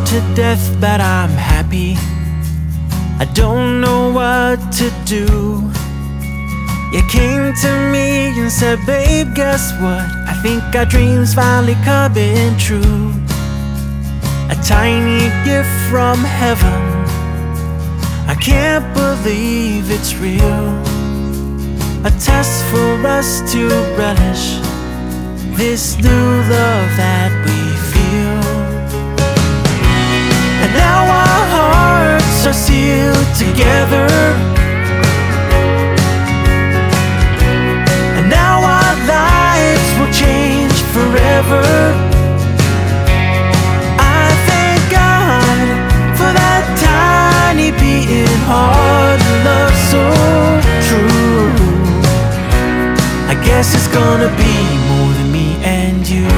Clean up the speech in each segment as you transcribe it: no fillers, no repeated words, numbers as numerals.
to death, but I'm happy. I don't know what to do. You came to me and said, babe, guess what? I think our dreams finally coming true. A tiny gift from heaven, I can't believe it's real. A test for us to relish this new love that we feel. And now our hearts are sealed together, and now our lives will change forever. I thank God for that tiny beating heart, love so true. I guess it's gonna be more than me and you.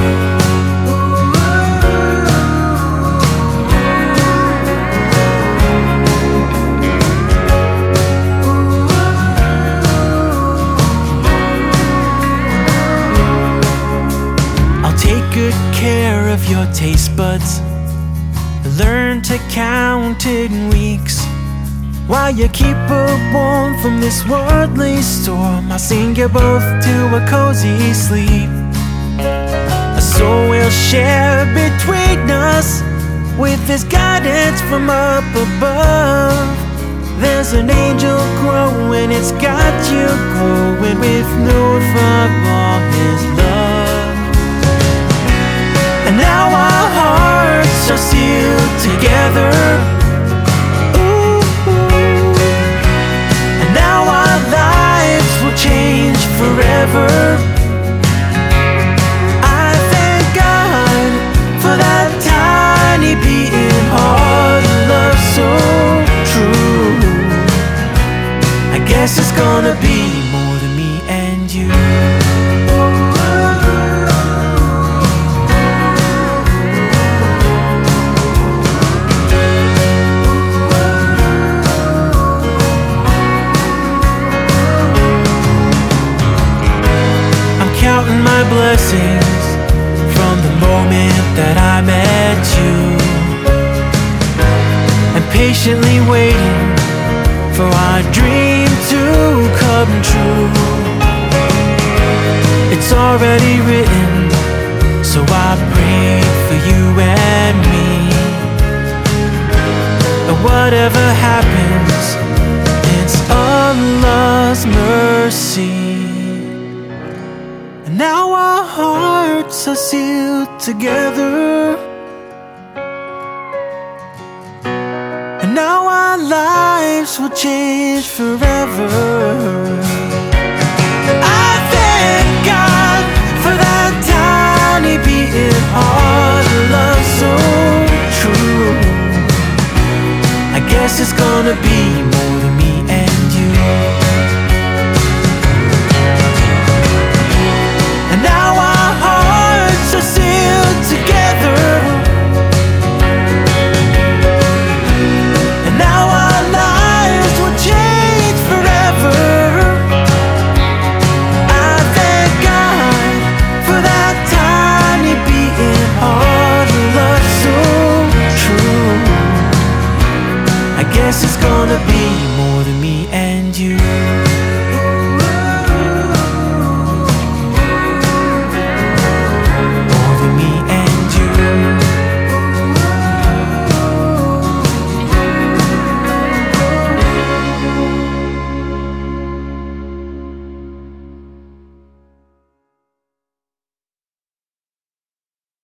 I'll take good care of your taste buds, learn to count in weeks. While you keep her warm from this worldly storm, I'll sing you both to a cozy sleep. A soul will share between us with this guidance from up above. There's an angel growing, it's got you glowing with note from all his love. And now our hearts are sealed together, change forever. I thank God for that tiny beating heart, love so true. I guess it's gonna be more than me and you. Counting my blessings from the moment that I met you, and patiently waiting for our dream to come true. It's already written, so I pray for you and me. And whatever happens, it's Allah's mercy. Now our hearts are sealed together, and now our lives will change forever. I thank God for that tiny beating heart, love so true. I guess it's gonna be more than me and you. Sealed together, and now our lives will change forever. I thank God for that tiny beating heart, love so true. I guess it's gonna be more than me and you.